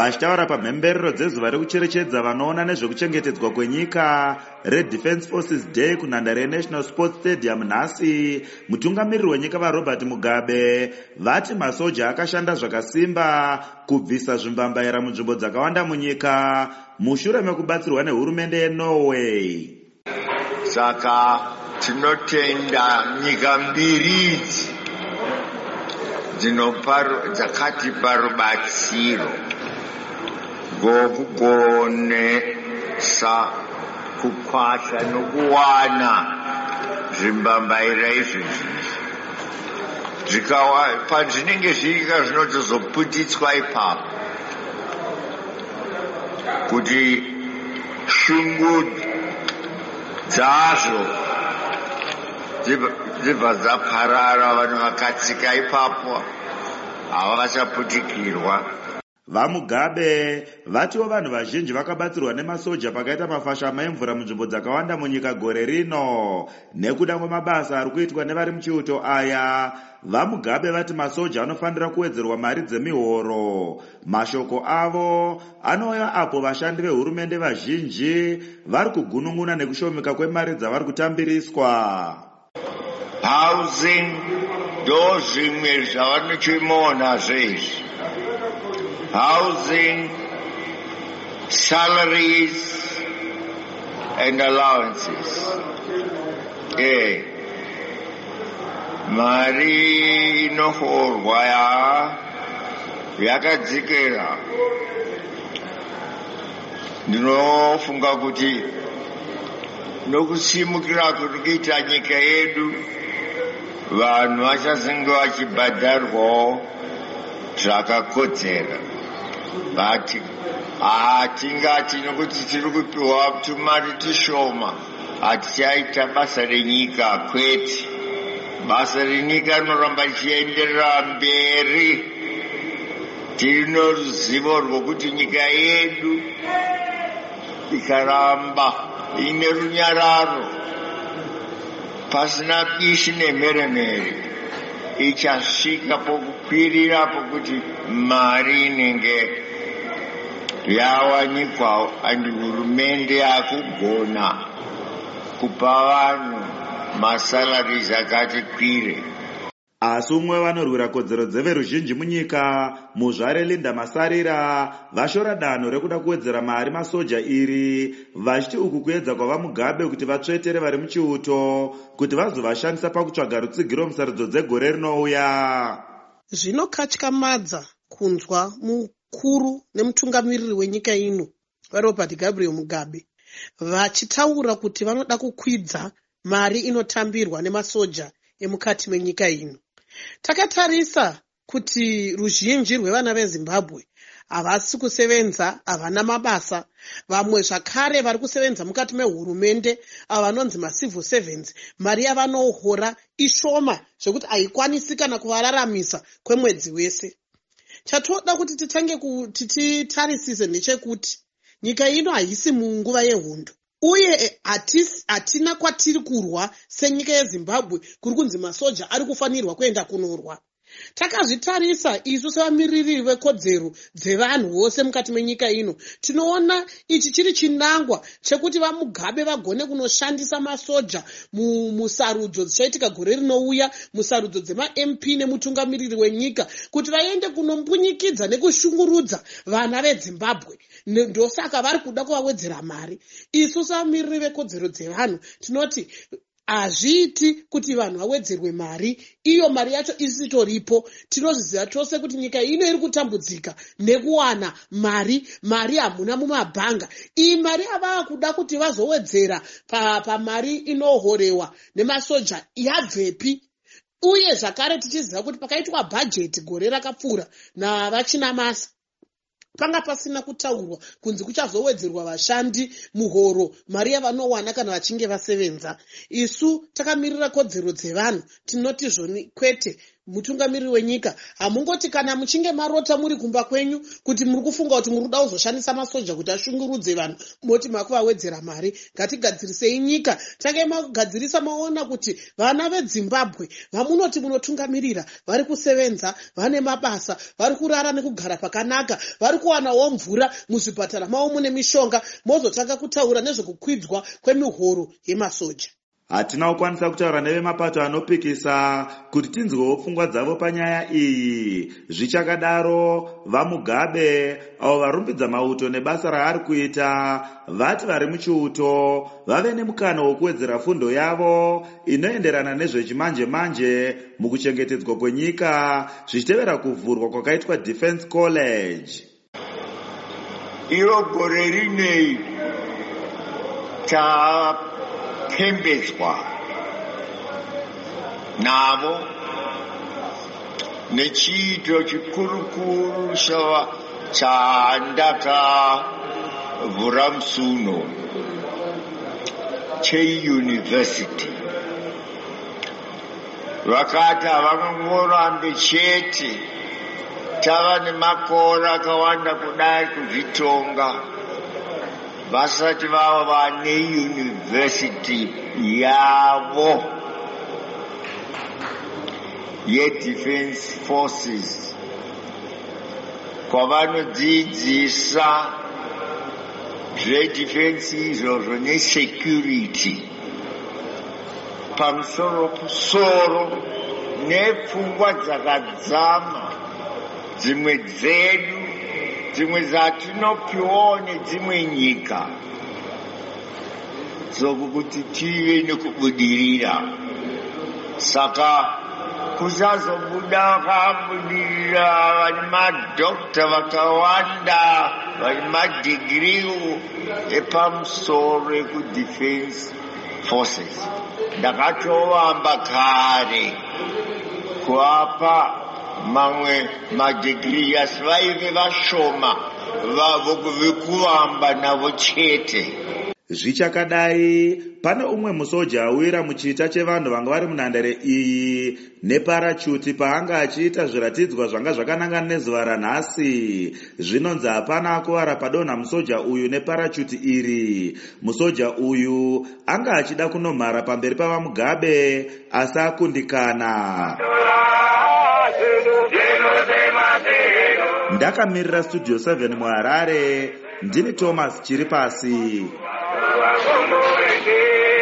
Vachitaura pamhemberero dzezuva rekucherechedza vanoona nezvekuchengetedzwa kwenyika reDefence Forces Day kunhandare yeNational Sports Stadium nhasi, mutungamiriri wenyika vaRobert Mugabe vati masoja akashanda zvakasimba kubvisa zvimbambaira munzvimbo dzakawanda munyika mushure mekubatsirwa nehurumende yeNorway. Saka tinotenda nyika mbiri idzi dzakatipa rubatsiro ngokugonesa kukwasha nokuwana zvimbambaira izvezvi pazvinenge zviika zvinotozoputitswa ipapo kuti shungu dzazvo dzibva dzaparara. Vanhu vakatsika ipapo havavachaputikirwa. VaMugabe vatiwo vanhu vazhinji vakabatsirwa nemasoja pakaita mafashama emvura munzvimbo dzakawanda munyika gore rino nekuda kwemabasa ari kuitwa nevari muchiuto aya. VaMugabe vati masoja anofanira kuwedzerwa mari dzemihoro. Mashoko avo anouya apo vashandi vehurumende vazhinji vari kugunun'una nekushomeka kwemari dzavari kutambiriswa. Housing ndo zvimwe zvavanochimona zvezvi. Housing, salaries and allowances. Mari inohorwa yakadzikira. Ndinofunga kuti nokusimukira kuri kuita nyika yedu vanhu vachazenge vachibhadharwawo zvakakodzera. Hatingati nokuti tiri kupiwa tumari tushoma hatichaita basa renyika, kwete. Basa renyika rinoramba richienderera mberi. Tino ruzivo rwokuti nyika yedu ikaramba ine runyararo pasina bishi nemheremhere ichasvika pokukwirira pokuti mari inenge yawanikwa andi hurumende yakugona kupa vanhu masalaries akati kwire. Asi umwe vanorwira kodzero dzeveruzhinji munyika, muzvare Linda Masarira, vashora danho rekuda kuwedzera mari masoja iri, vachiti uku kuedza kwavaMugabe kuti vatsvetere vari muchiuto kuti vazovashandisa pakutsvaga rutsigiro musarudzo dzegore rinouya. Zvinokatyamadza kunzwa mukuru nemutungamiriri wenyika ino vaRobert Gabriel Mugabe vachitaura kuti vanoda kukwidza mari inotambirwa nemasoja emukati menyika ino. Takatarisa kuti ruzhinji rwevana veZimbabwe havasi kusevenza, havana mabasa. Vamwe zvakare vari kusevenza mukati mehurumende avanonzi macivil servants, mari yavanohora ishoma zvekuti haikwanisi kana kuvararamisa kwemwedzi wese. Chatoda kuti titange titarisise ndechekuti nyika ino haisi munguva yehondo. Uye hatina kwatiri kurwa senyika yeZimbabwe kuri kunzi masoja ari kufanirwa kuenda kunorwa. Takazvitarisa isu sevamiriri vekodzero dzevanhu vose mukati menyika ino, tinoona ichi chiri chinangwa chekuti vaMugabe vagone kunoshandisa masoja musarudzo dzichaitika gore rinouya, musarudzo dzema-MP nemutungamiriri wenyika, kuti vaende kunombunyikidza nekushungurudza vana veZimbabwe. Ndosaka vari kuda kuvawedzera mari. Isu sevamiriri vekodzero dzevanhu tinoti hazviiti kuti vanhu vawedzerwe mari, iyo mari yacho isitoripo. Tinozviziva chose kuti nyika ino iri kutambudzika nekuwana mari hamuna mumabhanga. Iyi mari yavava kuda kuti vazowedzera pamari inohorewa nemasoja yabvepi? Uye zvakare tichiziva kuti pakaitwa bhajeti gore rakapfuura navachinamasa panga pasina kutaurwa kunzi kuchazowedzerwa vashandi muhoro mari yavanowana kana vachinge vasevenza. Isu takamirira kodzero dzevanhu tinoti zvoni kwete, mutungamiriri wenyika, hamungoti kana muchinge marota muri kumba kwenyu kuti muri kufunga kuti muri kuda kuzoshandisa masoja kuti ashungurudze vanhu, moti makuvawedzera mari. Ngatigadzirisei nyika. Tange magadzirisa maona kuti vana veZimbabwe vamunoti munotungamirira vari kusevenza, vane mabasa, vari kurara nekugara pakanaka, vari kuwanawo mvura, muzvipatara mavo mune mishonga, mozotanga kutaura nezvekukwidzwa kwemihoro yemasoja. Hatina kukwanisa kutaura nevemapato anopikisa kuti tinzwewo pfungwa dzavo panyaya iyi. Zvichakadaro, vaMugabe avo varumbidza mauto nebasa raari kuita vati vari muchiuto vave nemukana wokuwedzera fundo yavo inoenderana nezvechimanje-manje mukuchengetedzwa kwenyika zvichitevera kuvhurwa kwakaitwa Defense College. Iro gore rinei tapembedzwa navo nechiito chikurukuru chandakavhura musuno cheuniversity. Vakati havangorambe chete tava nemakore akawanda kudai kuzvitonga vasati vava vane university yavo yeDefense Forces kwavanodzidzisa zvedefense izvozvo nesecurity pamusoro nepfungwa dzakadzama, dzimwe dzedu, dzimwe dzatinopiwawo nedzimwe nyika, zokuti tive nekubudirira. Saka kusazobuda vakabudirira vane madhokta vakawanda, vane madhigiriwo epamusoro ekuDefense Forces. Ndakatovamba kare kuapa mamwe madhigiri asi vaive vashoma vekuvamba navo chete. Zvichakadai, pane umwe musoja awira muchiita chevanhu vanga vari munhandare iyi neparachuti paanga achiita zviratidzwa zvanga zvakanangana nezuva ranhasi. Zvinonzi hapana akuvara padonha musoja uyu neparachuti iri. Musoja uyu anga achida kunomhara pamberi pavaMugabe asi akundikana. Ndakamirira Studio 7 muHarare, ndini Thomas Chiripasi.